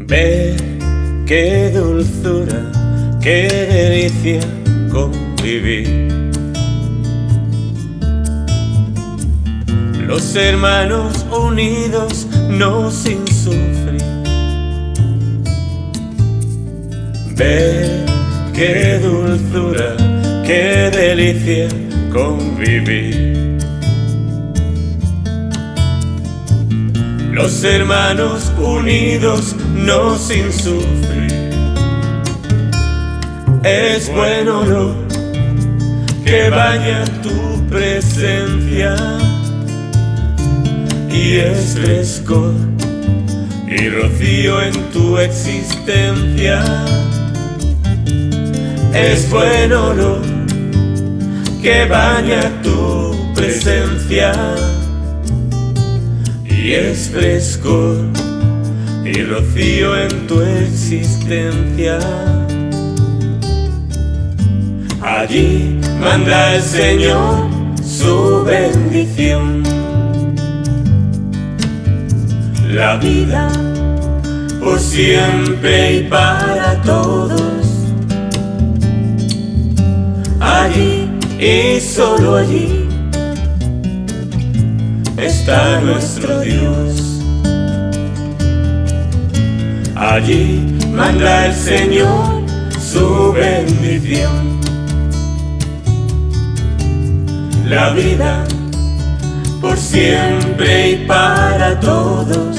Ver qué dulzura, qué delicia convivir. Los hermanos unidos, no sin sufrir. Ver qué dulzura, qué delicia convivir. Los hermanos unidos, no sin sufrir. Es bueno lo que baña tu presencia, y es frescor y rocío en tu existencia. Es bueno lo que baña tu presencia, y es frescor y rocío en tu existencia. Allí manda el Señor su bendición. La vida por siempre y para todos. Allí y solo allí está nuestro Dios. Allí manda el Señor su bendición. La vida por siempre y para todos.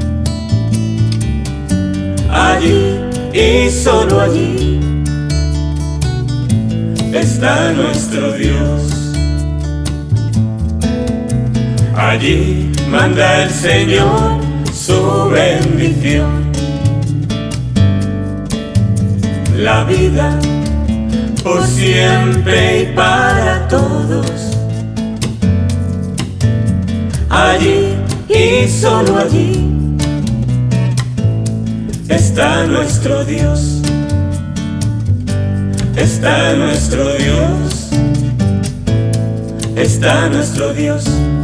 Allí y solo allí está nuestro Dios. Allí manda el Señor su bendición. La vida por siempre y para todos. Allí y solo allí está nuestro Dios. Está nuestro Dios. Está nuestro Dios.